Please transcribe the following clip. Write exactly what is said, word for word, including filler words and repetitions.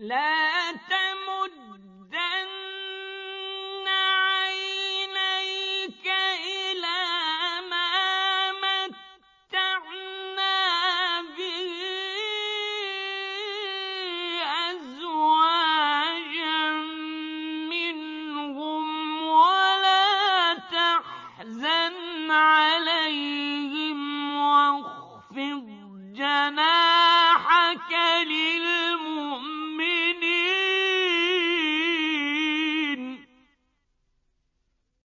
لا تمدن عينيك إلى ما متعنا به أزواجا منهم ولا تحزن عليهم واخفض جناحك للمؤمنين